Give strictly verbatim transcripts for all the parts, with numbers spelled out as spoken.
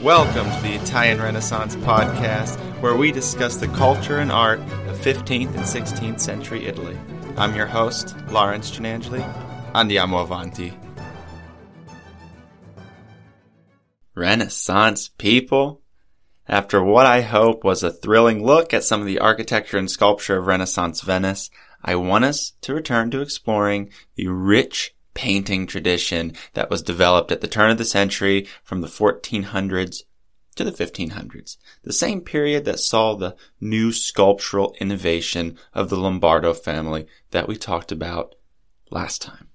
Welcome to the Italian Renaissance podcast, where we discuss the culture and art of fifteenth and sixteenth century Italy. I'm your host, Lawrence Gianangeli. Andiamo avanti. Renaissance people. After what I hope was a thrilling look at some of the architecture and sculpture of Renaissance Venice, I want us to return to exploring the rich painting tradition that was developed at the turn of the century from the fourteen hundreds to the fifteen hundreds, the same period that saw the new sculptural innovation of the Lombardo family that we talked about last time.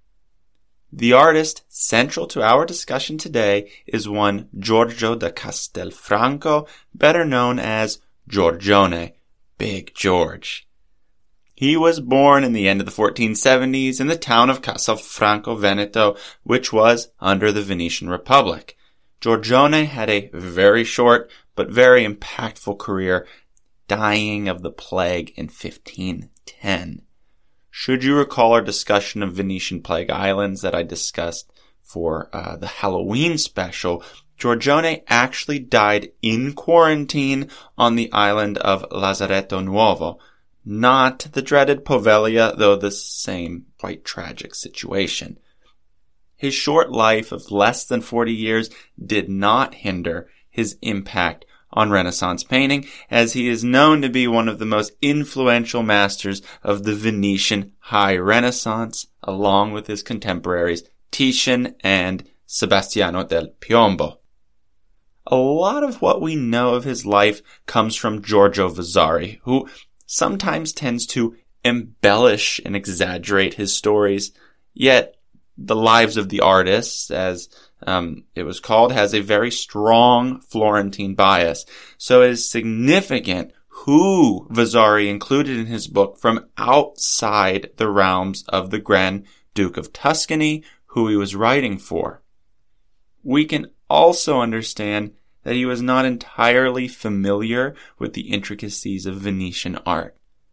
The artist central to our discussion today is one Giorgio da Castelfranco, better known as Giorgione, Big George. He was born in the end of the fourteen seventies in the town of Castelfranco, Veneto, which was under the Venetian Republic. Giorgione had a very short but very impactful career, dying of the plague in fifteen ten. Should you recall our discussion of Venetian Plague Islands that I discussed for uh, the Halloween special, Giorgione actually died in quarantine on the island of Lazaretto Nuovo. Not the dreaded Poveglia, though the same quite tragic situation. His short life of less than forty years did not hinder his impact on Renaissance painting, as he is known to be one of the most influential masters of the Venetian High Renaissance, along with his contemporaries Titian and Sebastiano del Piombo. A lot of what we know of his life comes from Giorgio Vasari, who sometimes tends to embellish and exaggerate his stories, yet the Lives of the Artists, as um, it was called, has a very strong Florentine bias. So it is significant who Vasari included in his book from outside the realms of the Grand Duke of Tuscany, who he was writing for. We can also understand that he was not entirely familiar with the intricacies of Venetian art.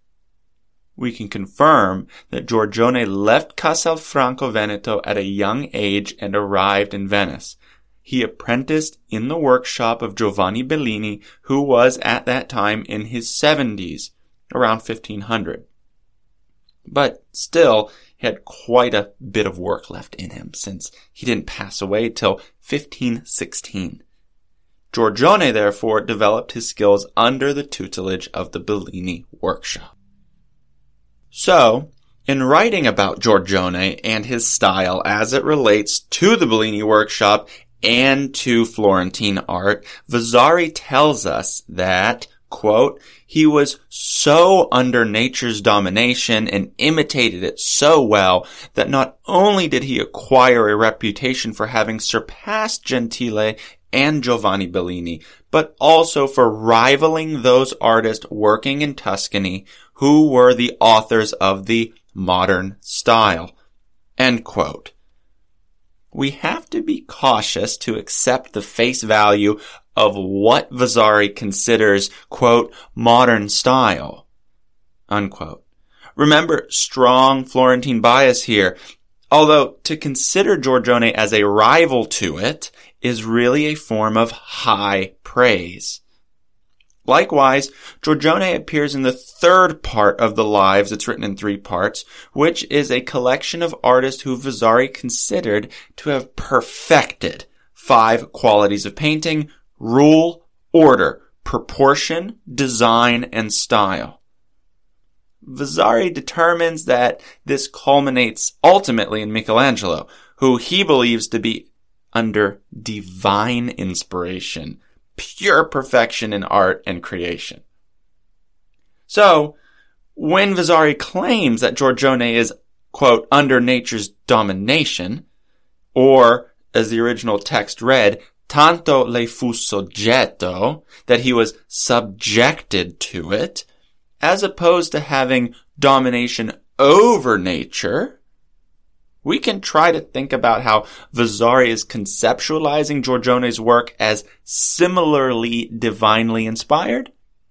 We can confirm that Giorgione left Castelfranco Veneto at a young age and arrived in Venice. He apprenticed in the workshop of Giovanni Bellini, who was at that time in his seventies, around fifteen hundred. But still, he had quite a bit of work left in him, since he didn't pass away till fifteen sixteen. Giorgione, therefore, developed his skills under the tutelage of the Bellini workshop. So, in writing about Giorgione and his style as it relates to the Bellini workshop and to Florentine art, Vasari tells us that, quote, he was so under nature's domination and imitated it so well that not only did he acquire a reputation for having surpassed Gentile and Giovanni Bellini, but also for rivaling those artists working in Tuscany who were the authors of the modern style. End quote. We have to be cautious to accept the face value of what Vasari considers, quote, modern style, unquote. Remember, strong Florentine bias here, although to consider Giorgione as a rival to it is really a form of high praise. Likewise, Giorgione appears in the third part of the Lives. It's written in three parts, which is a collection of artists who Vasari considered to have perfected five qualities of painting: rule, order, proportion, design, and style. Vasari determines that this culminates ultimately in Michelangelo, who he believes to be under divine inspiration, pure perfection in art and creation. So, when Vasari claims that Giorgione is, quote, under nature's domination, or, as the original text read, tanto le fu soggetto, that he was subjected to it, as opposed to having domination over nature, we can try to think about how Vasari is conceptualizing Giorgione's work as similarly divinely inspired.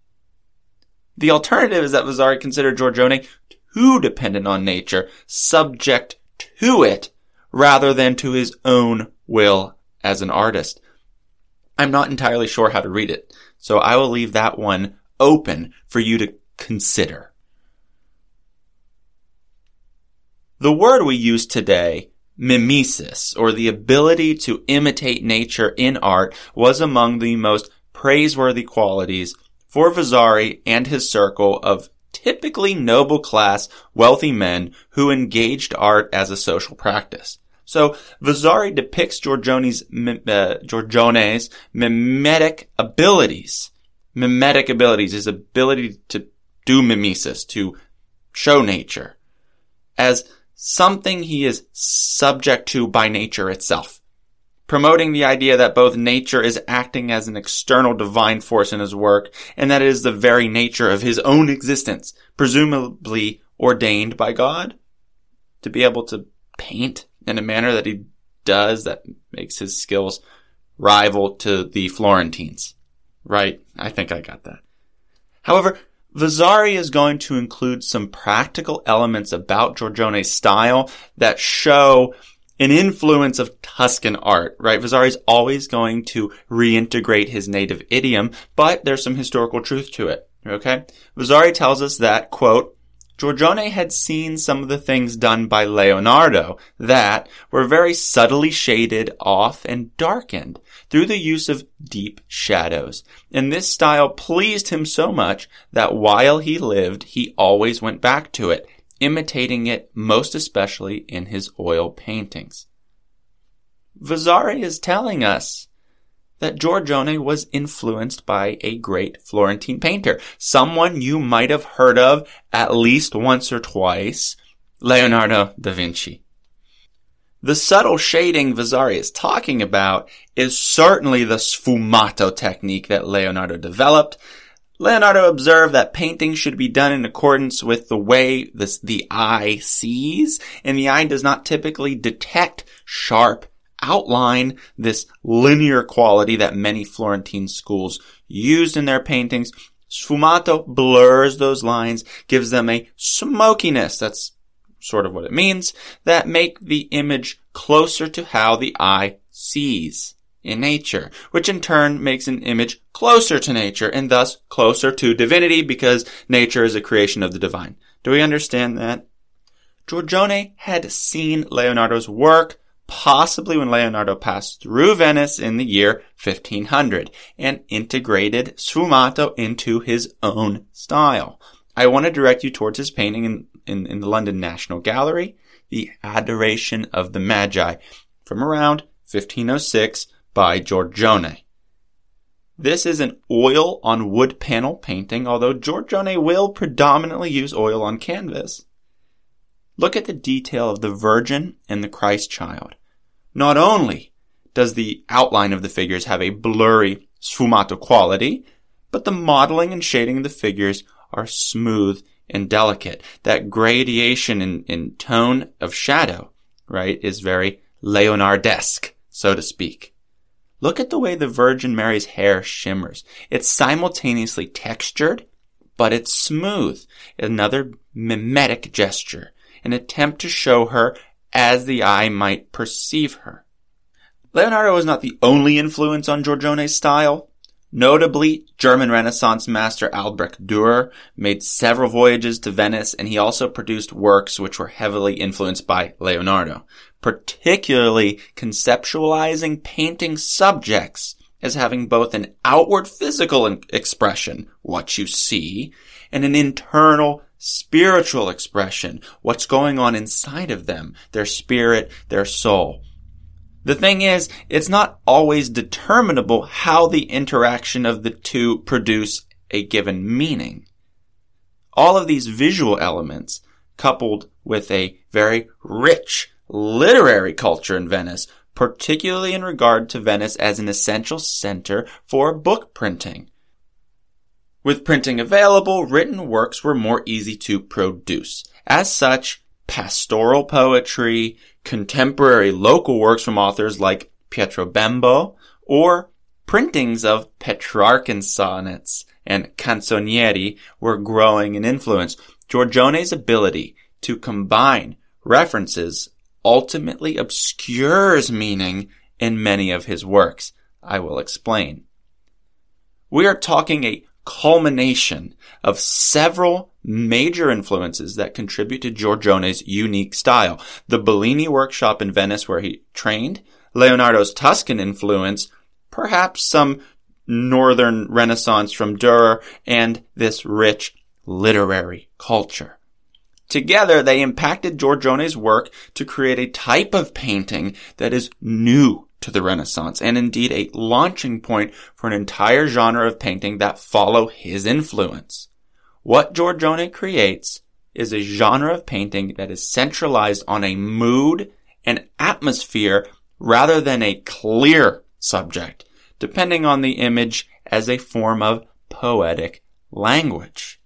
The alternative is that Vasari considered Giorgione too dependent on nature, subject to it, rather than to his own will as an artist. I'm not entirely sure how to read it, so I will leave that one open for you to consider. The word we use today, mimesis, or the ability to imitate nature in art, was among the most praiseworthy qualities for Vasari and his circle of typically noble class, wealthy men who engaged art as a social practice. So Vasari depicts Giorgione's, uh, Giorgione's mimetic abilities. Mimetic abilities, his ability to do mimesis, to show nature, as something he is subject to by nature itself, promoting the idea that both nature is acting as an external divine force in his work, and that it is the very nature of his own existence, presumably ordained by God, to be able to paint in a manner that he does that makes his skills rival to the Florentines. Right? I think I got that. However, Vasari is going to include some practical elements about Giorgione's style that show an influence of Tuscan art, right? Vasari is always going to reintegrate his native idiom, but there's some historical truth to it, okay? Vasari tells us that, quote, Giorgione had seen some of the things done by Leonardo that were very subtly shaded off and darkened through the use of deep shadows. And this style pleased him so much that while he lived, he always went back to it, imitating it most especially in his oil paintings. Vasari is telling us that Giorgione was influenced by a great Florentine painter, someone you might have heard of at least once or twice, Leonardo da Vinci. The subtle shading Vasari is talking about is certainly the sfumato technique that Leonardo developed. Leonardo observed that painting should be done in accordance with the way this, the eye sees, and the eye does not typically detect sharp outline, this linear quality that many Florentine schools used in their paintings. Sfumato blurs those lines, gives them a smokiness, that's sort of what it means, that make the image closer to how the eye sees in nature, which in turn makes an image closer to nature and thus closer to divinity because nature is a creation of the divine. Do we understand that? Giorgione had seen Leonardo's work, possibly when Leonardo passed through Venice in the year fifteen hundred, and integrated sfumato into his own style. I want to direct you towards his painting in, in, in the London National Gallery, The Adoration of the Magi, from around fifteen oh six by Giorgione. This is an oil on wood panel painting, although Giorgione will predominantly use oil on canvas. Look at the detail of the Virgin and the Christ child. Not only does the outline of the figures have a blurry sfumato quality, but the modeling and shading of the figures are smooth and delicate. That gradation in, in tone of shadow, right, is very Leonardesque, so to speak. Look at the way the Virgin Mary's hair shimmers. It's simultaneously textured, but it's smooth. Another mimetic gesture, an attempt to show her as the eye might perceive her. Leonardo was not the only influence on Giorgione's style. Notably, German Renaissance master Albrecht Dürer made several voyages to Venice, and he also produced works which were heavily influenced by Leonardo, particularly conceptualizing painting subjects as having both an outward physical expression, what you see, and an internal spiritual expression, what's going on inside of them, their spirit, their soul. The thing is, it's not always determinable how the interaction of the two produce a given meaning. All of these visual elements, coupled with a very rich literary culture in Venice, particularly in regard to Venice as an essential center for book printing. With printing available, written works were more easy to produce. As such, pastoral poetry, contemporary local works from authors like Pietro Bembo, or printings of Petrarchan sonnets and canzonieri were growing in influence. Giorgione's ability to combine references ultimately obscures meaning in many of his works. I will explain. We are talking a culmination of several major influences that contribute to Giorgione's unique style. The Bellini workshop in Venice where he trained, Leonardo's Tuscan influence, perhaps some Northern Renaissance from Dürer, and this rich literary culture. Together, they impacted Giorgione's work to create a type of painting that is new to the Renaissance, and indeed a launching point for an entire genre of painting that follow his influence. What Giorgione creates is a genre of painting that is centralized on a mood and atmosphere rather than a clear subject, depending on the image as a form of poetic language.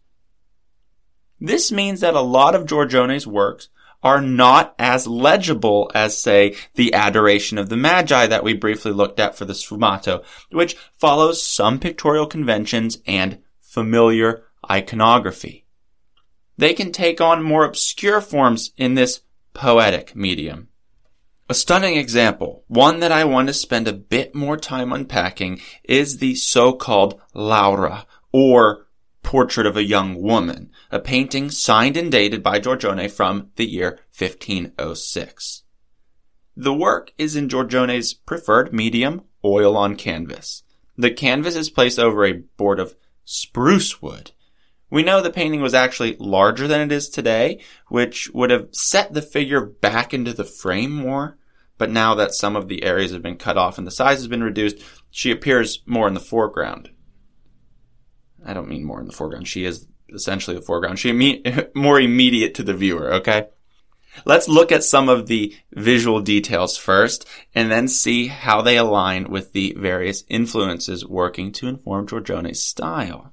This means that a lot of Giorgione's works are not as legible as, say, the Adoration of the Magi that we briefly looked at for the Sfumato, which follows some pictorial conventions and familiar iconography. They can take on more obscure forms in this poetic medium. A stunning example, one that I want to spend a bit more time unpacking, is the so-called Laura, or Portrait of a Young Woman, a painting signed and dated by Giorgione from the year fifteen oh six. The work is in Giorgione's preferred medium, oil on canvas. The canvas is placed over a board of spruce wood. We know the painting was actually larger than it is today, which would have set the figure back into the frame more, but now that some of the areas have been cut off and the size has been reduced, she appears more in the foreground. I don't mean more in the foreground. She is essentially the foreground. She imme- more immediate to the viewer, okay? Let's look at some of the visual details first, and then see how they align with the various influences working to inform Giorgione's style.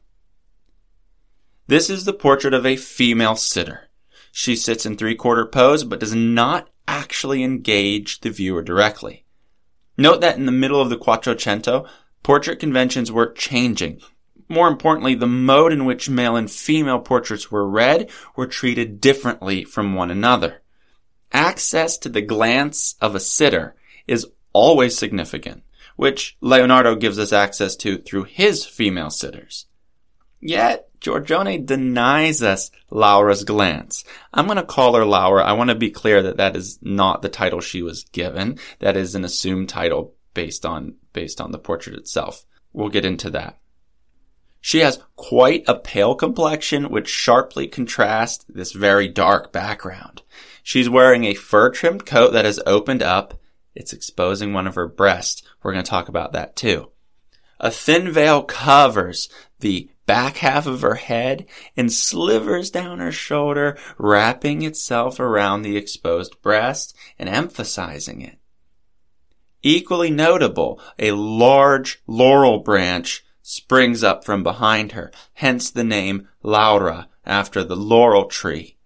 This is the portrait of a female sitter. She sits in three-quarter pose, but does not actually engage the viewer directly. Note that in the middle of the Quattrocento, portrait conventions were changing. More importantly, the mode in which male and female portraits were read were treated differently from one another. Access to the glance of a sitter is always significant, which Leonardo gives us access to through his female sitters. Yet, Giorgione denies us Laura's glance. I'm going to call her Laura. I want to be clear that that is not the title she was given. That is an assumed title based on, based on the portrait itself. We'll get into that. She has quite a pale complexion, which sharply contrasts this very dark background. She's wearing a fur-trimmed coat that is opened up. It's exposing one of her breasts. We're going to talk about that too. A thin veil covers the back half of her head and slivers down her shoulder, wrapping itself around the exposed breast and emphasizing it. Equally notable, a large laurel branch springs up from behind her, hence the name Laura, after the laurel tree.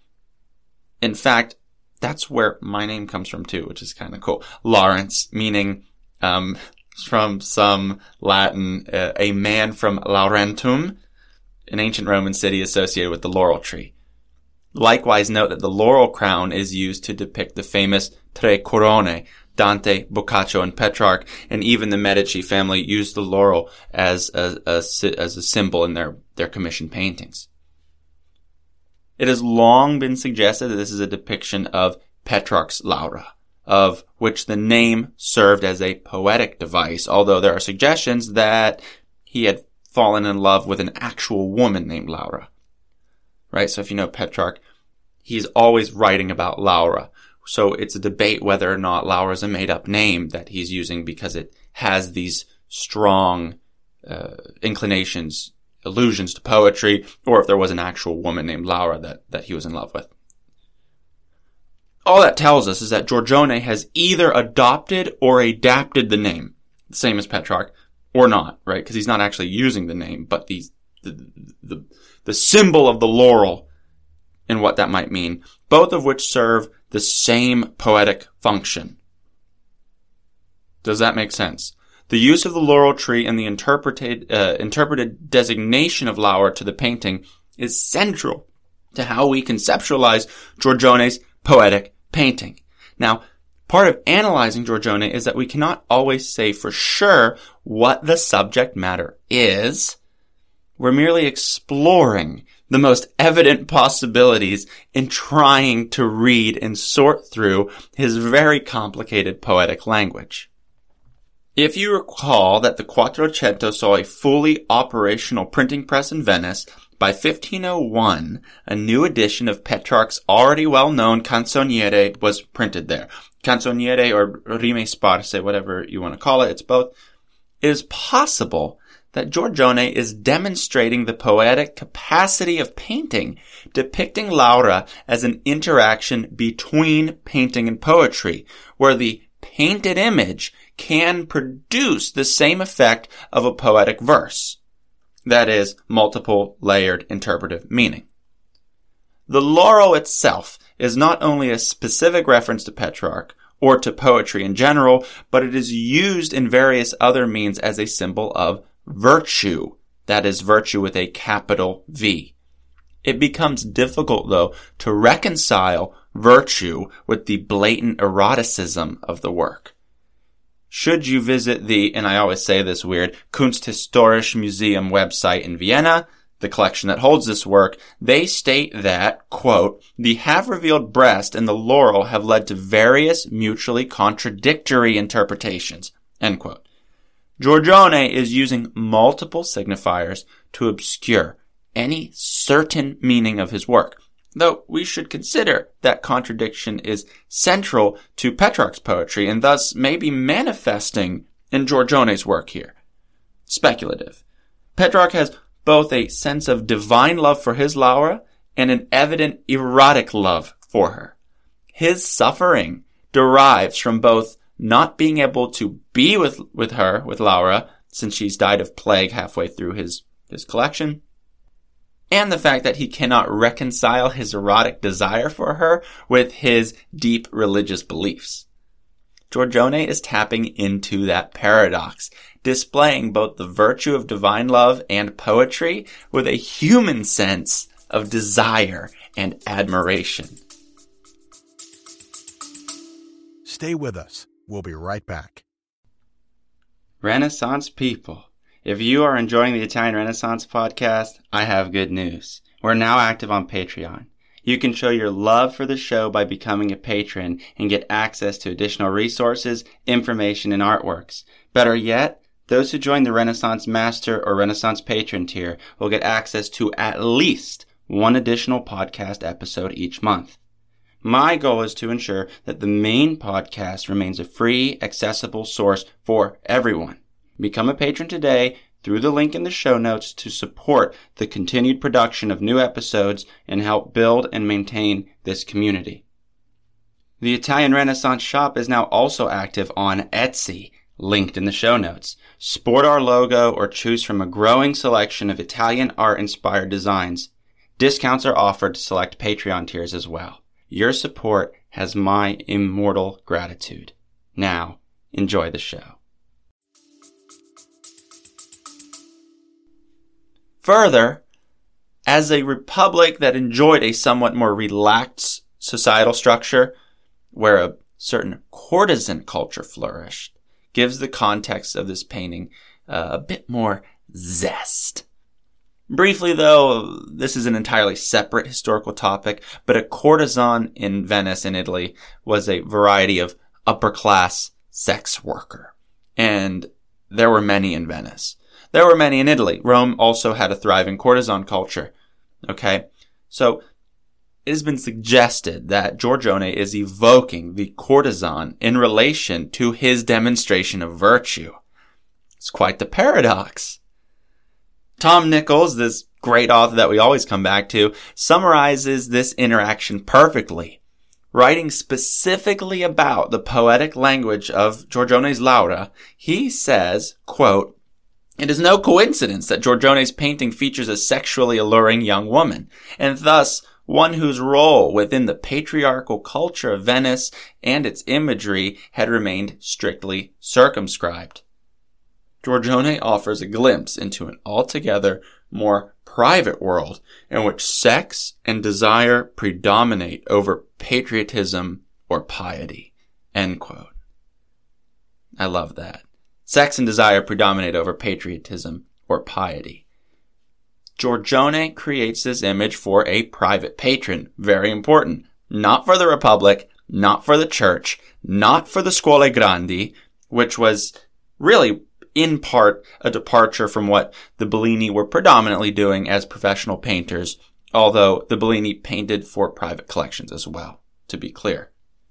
In fact, that's where my name comes from too, which is kind of cool. Lawrence, meaning, um, from some Latin, uh, a man from Laurentum, an ancient Roman city associated with the laurel tree. Likewise, note that the laurel crown is used to depict the famous Tre Corone. Dante, Boccaccio, and Petrarch, and even the Medici family used the laurel as a, a, as a symbol in their, their commissioned paintings. It has long been suggested that this is a depiction of Petrarch's Laura, of which the name served as a poetic device, although there are suggestions that he had fallen in love with an actual woman named Laura. Right? So if you know Petrarch, he's always writing about Laura. So it's a debate whether or not Laura is a made-up name that he's using because it has these strong uh, inclinations, allusions to poetry, or if there was an actual woman named Laura that, that he was in love with. All that tells us is that Giorgione has either adopted or adapted the name, the same as Petrarch, or not, right? Because he's not actually using the name, but the, the, the, the symbol of the laurel and what that might mean, both of which serve the same poetic function. Does that make sense? The use of the laurel tree and the interpreted, uh, interpreted designation of Laura to the painting is central to how we conceptualize Giorgione's poetic painting. Now, Part of analyzing Giorgione is that we cannot always say for sure what the subject matter is. We're merely exploring the most evident possibilities in trying to read and sort through his very complicated poetic language. If you recall that the Quattrocento saw a fully operational printing press in Venice, by fifteen oh one, a new edition of Petrarch's already well-known Canzoniere was printed there. Canzoniere or Rime Sparse, whatever you want to call it, it's both. It is possible that Giorgione is demonstrating the poetic capacity of painting, depicting Laura as an interaction between painting and poetry, where the painted image can produce the same effect of a poetic verse. That is, multiple layered interpretive meaning. The laurel itself is not only a specific reference to Petrarch or to poetry in general, but it is used in various other means as a symbol of virtue. That is, virtue with a capital V. It becomes difficult, though, to reconcile virtue with the blatant eroticism of the work. Should you visit the, and I always say this weird, Kunsthistorisches Museum website in Vienna, the collection that holds this work, they state that, quote, the half-revealed breast and the laurel have led to various mutually contradictory interpretations, end quote. Giorgione is using multiple signifiers to obscure any certain meaning of his work, though we should consider that contradiction is central to Petrarch's poetry and thus may be manifesting in Giorgione's work here. Speculative. Petrarch has both a sense of divine love for his Laura and an evident erotic love for her. His suffering derives from both not being able to be with, with her, with Laura, since she's died of plague halfway through his, his collection, and the fact that he cannot reconcile his erotic desire for her with his deep religious beliefs. Giorgione is tapping into that paradox, displaying both the virtue of divine love and poetry with a human sense of desire and admiration. Stay with us. We'll be right back. Renaissance people, if you are enjoying the Italian Renaissance podcast, I have good news. We're now active on Patreon. You can show your love for the show by becoming a patron and get access to additional resources, information, and artworks. Better yet, those who join the Renaissance Master or Renaissance Patron tier will get access to at least one additional podcast episode each month. My goal is to ensure that the main podcast remains a free, accessible source for everyone. Become a patron today through the link in the show notes to support the continued production of new episodes and help build and maintain this community. The Italian Renaissance shop is now also active on Etsy, linked in the show notes. Sport our logo or choose from a growing selection of Italian art-inspired designs. Discounts are offered to select Patreon tiers as well. Your support has my immortal gratitude. Now, enjoy the show. Further, as a republic that enjoyed a somewhat more relaxed societal structure, where a certain courtesan culture flourished, gives the context of this painting uh, a bit more zest. Briefly, though, this is an entirely separate historical topic, but a courtesan in Venice in Italy was a variety of upper-class sex worker. And there were many in Venice. There were many in Italy. Rome also had a thriving courtesan culture. Okay? So, it has been suggested that Giorgione is evoking the courtesan in relation to his demonstration of virtue. It's quite the paradox. Tom Nichols, this great author that we always come back to, summarizes this interaction perfectly. Writing specifically about the poetic language of Giorgione's Laura, he says, quote, "It is no coincidence that Giorgione's painting features a sexually alluring young woman, and thus one whose role within the patriarchal culture of Venice and its imagery had remained strictly circumscribed. Giorgione offers a glimpse into an altogether more private world in which sex and desire predominate over patriotism or piety." End quote. I love that. Sex and desire predominate over patriotism or piety. Giorgione creates this image for a private patron. Very important. Not for the Republic, not for the church, not for the Scuole Grandi, which was really, in part, a departure from what the Bellini were predominantly doing as professional painters, although the Bellini painted for private collections as well, to be clear.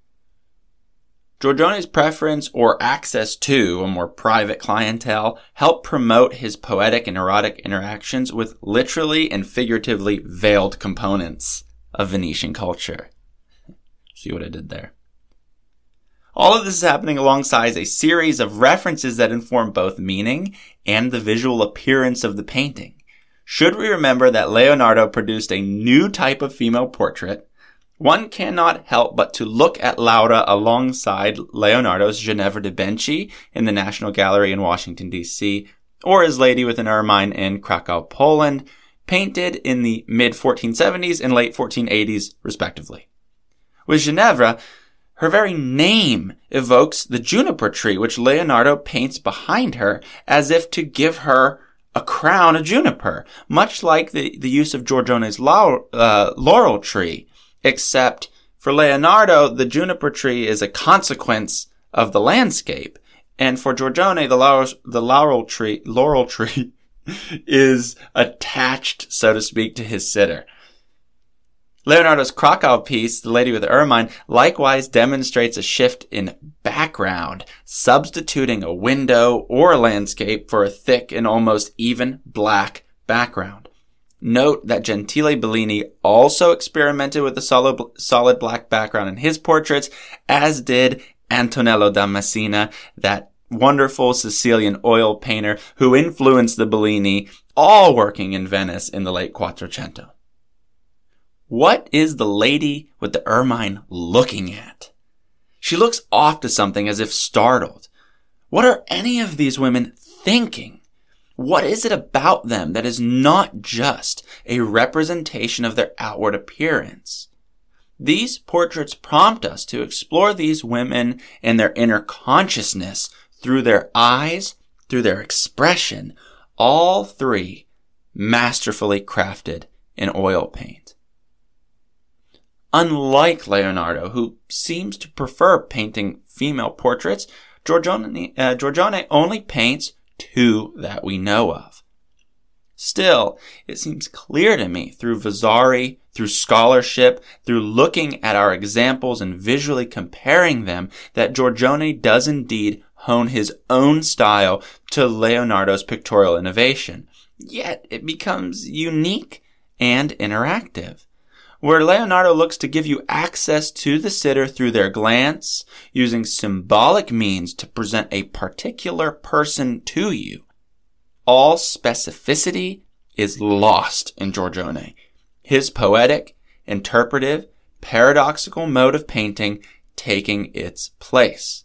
Giorgione's preference or access to a more private clientele helped promote his poetic and erotic interactions with literally and figuratively veiled components of Venetian culture. See what I did there? All of this is happening alongside a series of references that inform both meaning and the visual appearance of the painting. Should we remember that Leonardo produced a new type of female portrait, one cannot help but to look at Laura alongside Leonardo's Ginevra de' Benci in the National Gallery in Washington, D C, or his Lady with an Ermine in Krakow, Poland, painted in the mid fourteen seventies and late fourteen eighties, respectively. With Ginevra, her very name evokes the juniper tree, which Leonardo paints behind her as if to give her a crown of juniper, much like the, the use of Giorgione's laurel, uh, laurel tree. Except for Leonardo, the juniper tree is a consequence of the landscape. And for Giorgione, the laurel, the laurel tree, laurel tree is attached, so to speak, to his sitter. Leonardo's Krakow piece, The Lady with the Ermine, likewise demonstrates a shift in background, substituting a window or a landscape for a thick and almost even black background. Note that Gentile Bellini also experimented with a solid, solid black background in his portraits, as did Antonello da Messina, that wonderful Sicilian oil painter who influenced the Bellini, all working in Venice in the late Quattrocento. What is the lady with the ermine looking at? She looks off to something as if startled. What are any of these women thinking? What is it about them that is not just a representation of their outward appearance? These portraits prompt us to explore these women and their inner consciousness through their eyes, through their expression, all three masterfully crafted in oil paint. Unlike Leonardo, who seems to prefer painting female portraits, Giorgione, uh, Giorgione only paints two that we know of. Still, it seems clear to me through Vasari, through scholarship, through looking at our examples and visually comparing them, that Giorgione does indeed hone his own style to Leonardo's pictorial innovation. Yet it becomes unique and interactive. Where Leonardo looks to give you access to the sitter through their glance, using symbolic means to present a particular person to you, all specificity is lost in Giorgione. His poetic, interpretive, paradoxical mode of painting taking its place.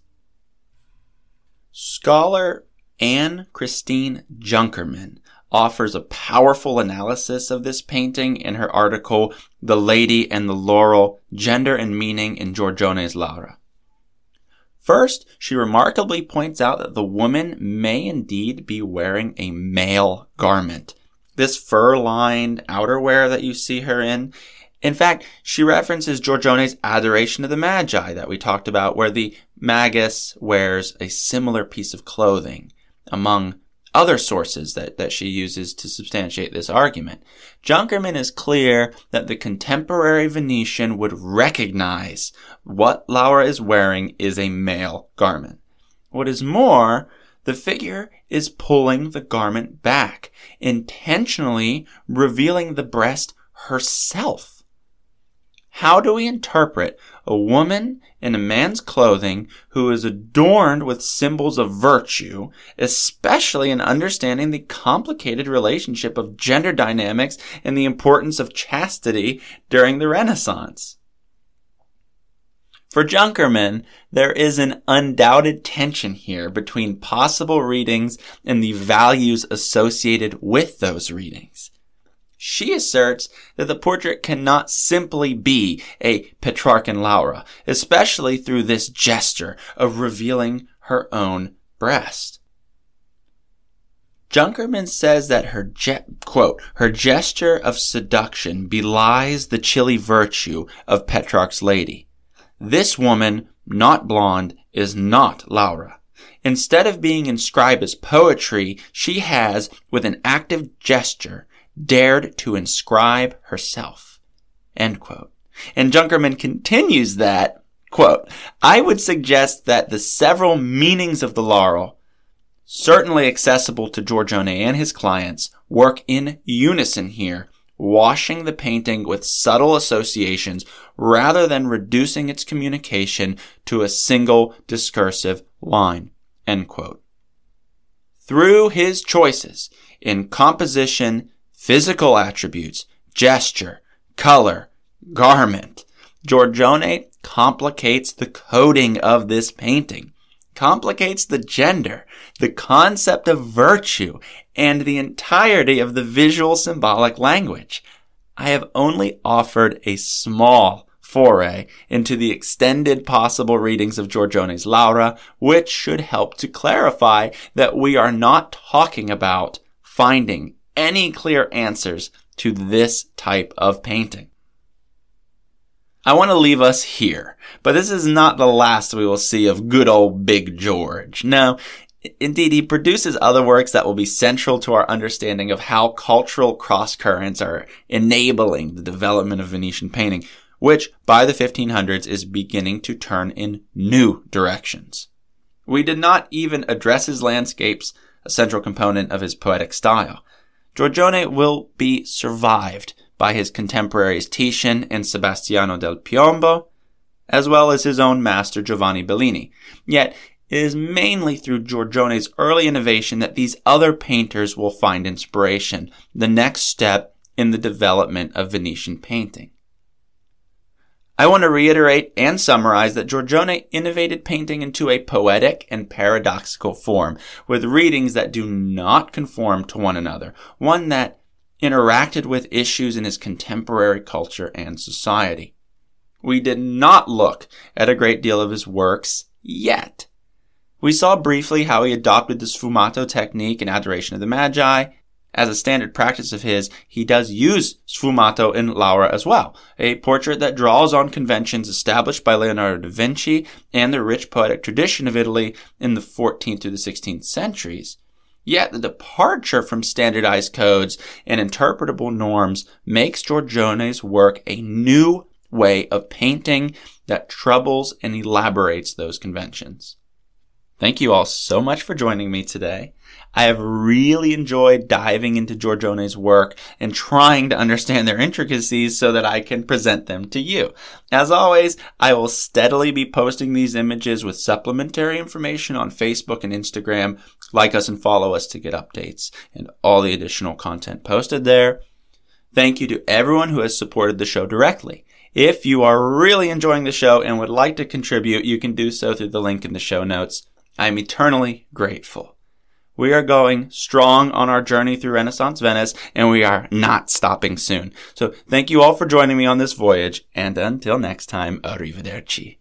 Scholar Anne Christine Junkerman offers a powerful analysis of this painting in her article, The Lady and the Laurel, Gender and Meaning in Giorgione's Laura. First, she remarkably points out that the woman may indeed be wearing a male garment. This fur-lined outerwear that you see her in. In fact, she references Giorgione's Adoration of the Magi that we talked about, where the Magus wears a similar piece of clothing, among other sources that, that she uses to substantiate this argument. Junkerman is clear that the contemporary Venetian would recognize what Laura is wearing is a male garment. What is more, the figure is pulling the garment back, intentionally revealing the breast herself. How do we interpret a woman in a man's clothing who is adorned with symbols of virtue, especially in understanding the complicated relationship of gender dynamics and the importance of chastity during the Renaissance? For Junkerman, there is an undoubted tension here between possible readings and the values associated with those readings. She asserts that the portrait cannot simply be a Petrarchan Laura, especially through this gesture of revealing her own breast. Junkermann says that her, ge- quote, her gesture of seduction belies the chilly virtue of Petrarch's lady. This woman, not blonde, is not Laura. Instead of being inscribed as poetry, she has, with an active gesture, dared to inscribe herself. End quote. And Junkermann continues that, quote, I would suggest that the several meanings of the laurel, certainly accessible to Giorgione and his clients, work in unison here, washing the painting with subtle associations rather than reducing its communication to a single discursive line. End quote. Through his choices in composition, physical attributes, gesture, color, garment, Giorgione complicates the coding of this painting, complicates the gender, the concept of virtue, and the entirety of the visual symbolic language. I have only offered a small foray into the extended possible readings of Giorgione's Laura, which should help to clarify that we are not talking about finding any clear answers to this type of painting. I want to leave us here, but this is not the last we will see of good old Big George. No, indeed, he produces other works that will be central to our understanding of how cultural cross-currents are enabling the development of Venetian painting, which by the fifteen hundreds is beginning to turn in new directions. We did not even address his landscapes, a central component of his poetic style. Giorgione will be survived by his contemporaries Titian and Sebastiano del Piombo, as well as his own master Giovanni Bellini. Yet, it is mainly through Giorgione's early innovation that these other painters will find inspiration, the next step in the development of Venetian painting. I want to reiterate and summarize that Giorgione innovated painting into a poetic and paradoxical form, with readings that do not conform to one another, one that interacted with issues in his contemporary culture and society. We did not look at a great deal of his works yet. We saw briefly how he adopted the sfumato technique in Adoration of the Magi. As a standard practice of his, he does use sfumato in Laura as well, a portrait that draws on conventions established by Leonardo da Vinci and the rich poetic tradition of Italy in the fourteenth through the sixteenth centuries. Yet the departure from standardized codes and interpretable norms makes Giorgione's work a new way of painting that troubles and elaborates those conventions. Thank you all so much for joining me today. I have really enjoyed diving into Giorgione's work and trying to understand their intricacies so that I can present them to you. As always, I will steadily be posting these images with supplementary information on Facebook and Instagram. Like us and follow us to get updates and all the additional content posted there. Thank you to everyone who has supported the show directly. If you are really enjoying the show and would like to contribute, you can do so through the link in the show notes. I am eternally grateful. We are going strong on our journey through Renaissance Venice, and we are not stopping soon. So thank you all for joining me on this voyage, and until next time, arrivederci.